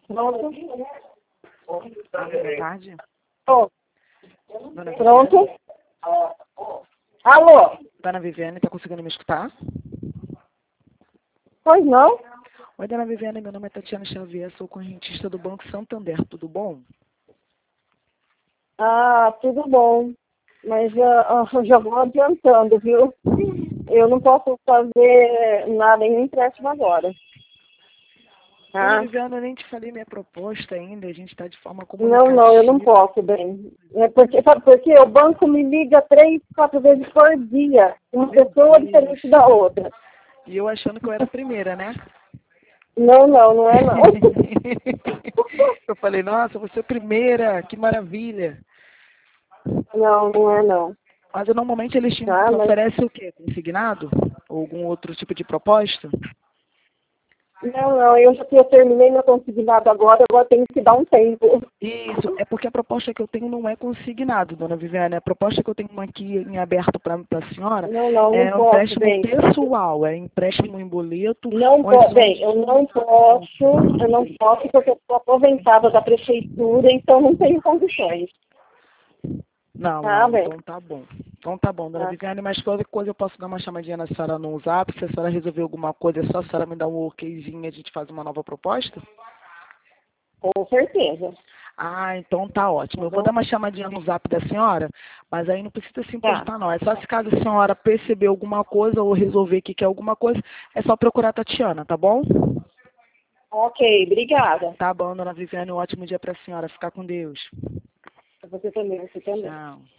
Pronto. Boa tarde. Oh, Dona pronto. Alô? Dona Viviane, tá conseguindo me escutar? Pois não? Oi, Dona Viviane, meu nome é Tatiana Xavier, sou correntista do Banco Santander, tudo bom? Ah, tudo bom. Mas já vou adiantando, viu? Eu não posso fazer nada em empréstimo agora. Dona Tá? Viviane, eu nem te falei minha proposta ainda, a gente está de forma Não, eu não comunicativa. posso, bem. É porque, sabe por quê? O banco me liga 3, 4 vezes por dia. Uma Meu pessoa Deus. diferente da outra. E eu achando que eu era a primeira, né? Não é não. Eu falei, nossa, você é a primeira, que maravilha. Não é não. Mas normalmente eles te Tá, mas oferecem o quê? Consignado? Ou algum outro tipo de proposta? não, eu terminei meu consignado agora tenho que dar um tempo. Isso, é porque a proposta que eu tenho não é consignado, dona Viviane. A proposta que eu tenho aqui em aberto para a senhora Não é um posso, empréstimo bem. pessoal, é empréstimo em boleto, Não ou posso, são bem, eu não posso porque eu estou aposentada da prefeitura, então não tenho condições. Tá, bem. Então tá bom. Então tá bom, dona Tá. Viviane, mas qualquer coisa eu posso dar uma chamadinha na senhora no WhatsApp, se a senhora resolver alguma coisa, é só a senhora me dar um okzinho e a gente faz uma nova proposta? Com certeza. Ah, então tá ótimo. Tá Eu vou bom? dar uma chamadinha no zap da senhora, mas aí não precisa se Tá. importar não. É só se caso a senhora perceber alguma coisa ou resolver que quer alguma coisa, é só procurar a Tatiana, tá bom? Ok, obrigada. Tá bom, dona Viviane, um ótimo dia pra senhora. Ficar com Deus. Você também, você também. Tchau.